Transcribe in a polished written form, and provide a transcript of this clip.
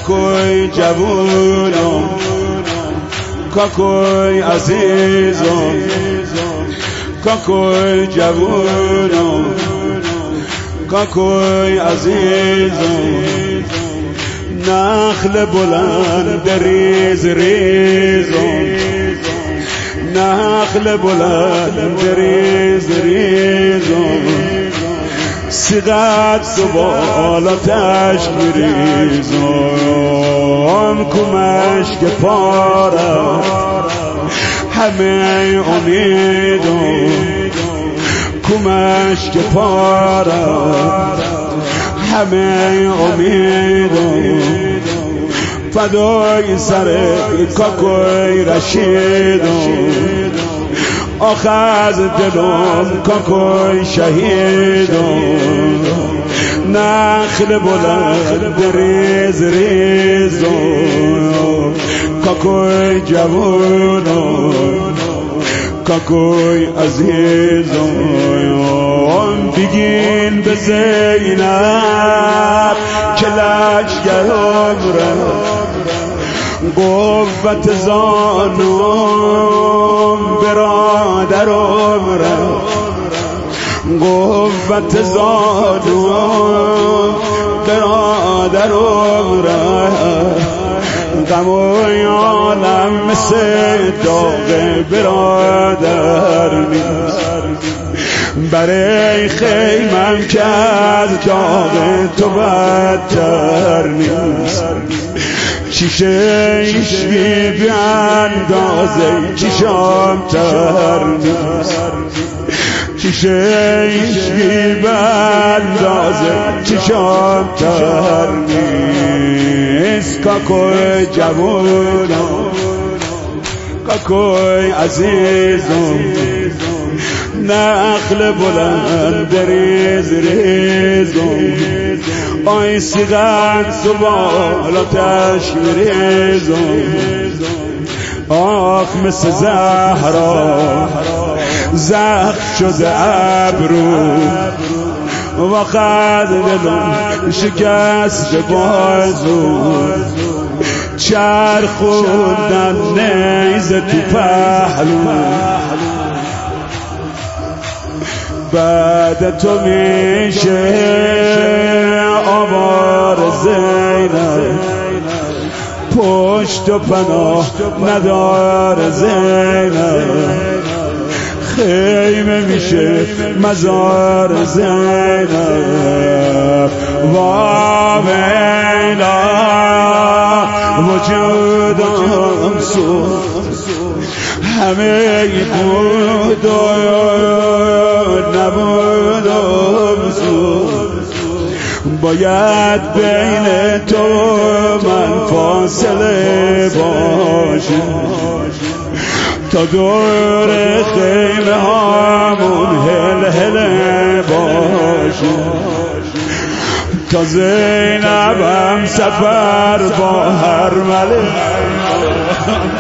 کاکوی جوونم، کاکوی عزیزم، کاکوی جوونم، کاکوی عزیزم. نخل بلند ریز ریزم، نخل بلند ریز ریزم. سیغت تو بالاتش میریزم، کمش که پاره همه امیدم، کمش که پاره همه امیدم. فدای سر کاکوی رشیدم، آخر از دلم کاکوی شهیدم. نخل بلند ریز ریزم، کاکوی جوونم، کاکوی عزیزم. بگین به زینب که لشگرم را قوت زانم برادرم را، قوت زانم برادرم را. غم و عالم مثل داغ برادر نیست، برای خیمم که از داغ تو بدتر نیست. چیشش بی اندازه چیشم تر نیست، چیشش بی اندازه چیشم تر نیست. کاکوی جوونم، کاکوی عزیزم. نخل بلند ریز ریزم، آی سیغت تو بالاتش میریزم. آخ مثل زهرا زخم شده ابرو، وقت دلم شکست بازو. چرخوندن نیزه تو پهلو، بعد تو میشه آوار زینب، پشت و پناه ندار زینب. خیمه میشه مزار زینب. وامیلا وجودم سوز، همه بود و نبودم سوز. باید بین تو من فاصله باشم، تا دور خیمه هامون هل هل باشم. تا زینبم سفر با هر ملک